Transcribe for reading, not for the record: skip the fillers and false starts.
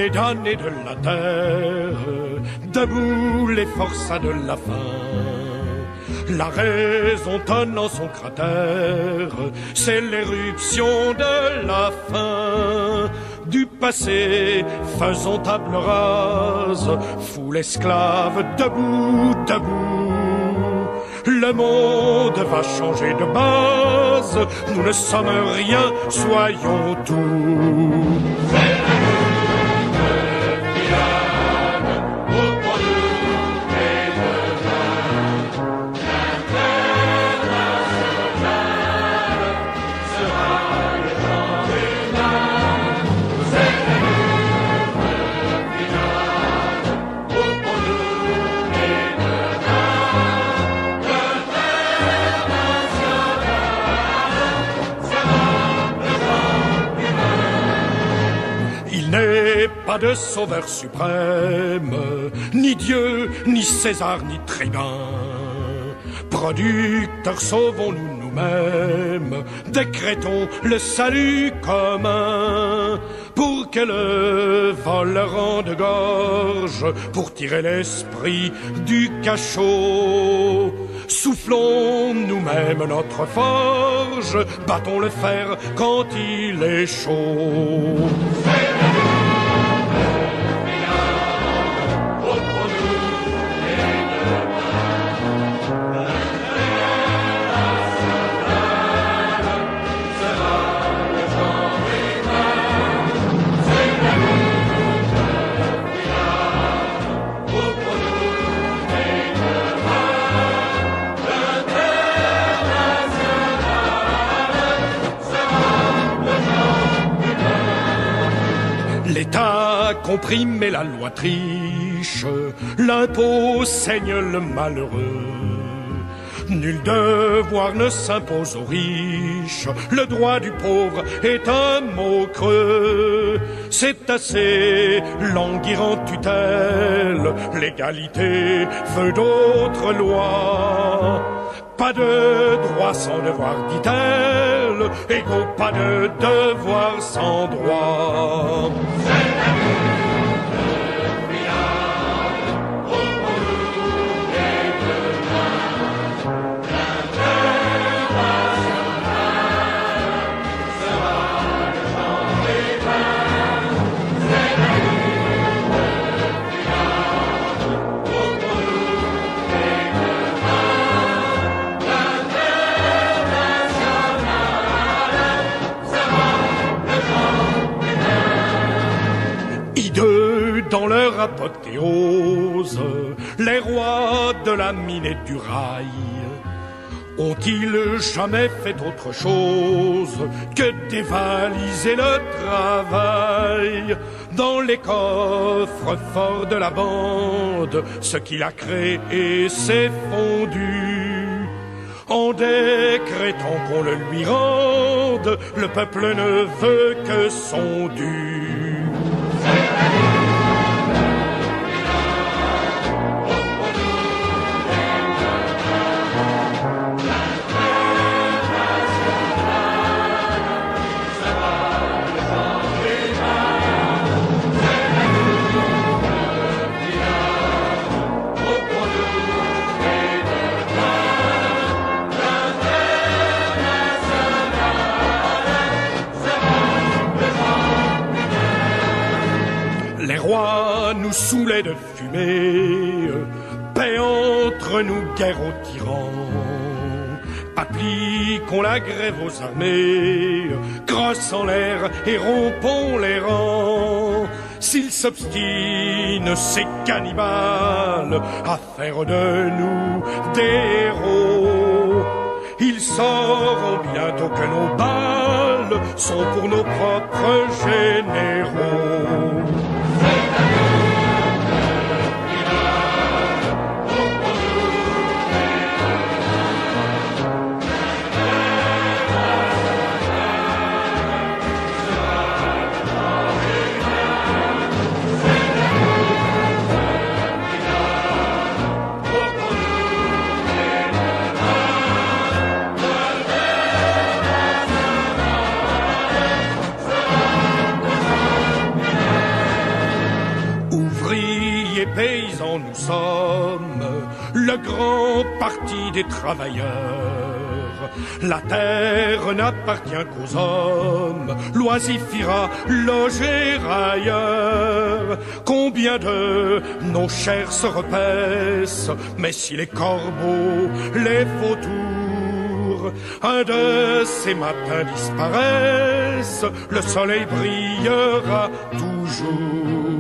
les damnés de la terre, debout les forçats de la faim. La raison tonne en son cratère, c'est l'éruption de la fin. Du passé, faisons table rase, foule esclave, debout, debout. Le monde va changer de base, nous ne sommes rien, soyons tout. Pas de sauveur suprême, ni Dieu, ni César, ni tribun. Producteurs, sauvons-nous nous-mêmes, décrétons le salut commun. Pour que le vol rende gorge, pour tirer l'esprit du cachot. Soufflons nous-mêmes notre forge, battons le fer quand il est chaud. L'État comprime et la loi triche, l'impôt saigne le malheureux. Nul devoir ne s'impose aux riches, le droit du pauvre est un mot creux. C'est assez languir en tutelle, l'égalité veut d'autres lois. Pas de droit sans devoir, dit-elle, égaux, pas de devoir sans droit. Dans leur apothéose, les rois de la mine et du rail ont-ils jamais fait autre chose que dévaliser le travail? Dans les coffres forts de la bande, ce qu'il a créé s'est fondu. En décrétant qu'on le lui rende, le peuple ne veut que son dû. Les rois nous saoulaient de fumée, paix entre nous, guerre aux tyrans. Appliquons la grève aux armées, crosse en l'air et rompons les rangs. S'ils s'obstinent, ces cannibales, à faire de nous des héros, ils sauront bientôt que nos balles sont pour nos propres généraux. paysans nous sommes, le grand parti des travailleurs. La terre n'appartient qu'aux hommes, l'oisifira loger ailleurs. Combien de nos chairs se repaissent, mais si les corbeaux, les vautours, un de ces matins disparaissent, le soleil brillera toujours.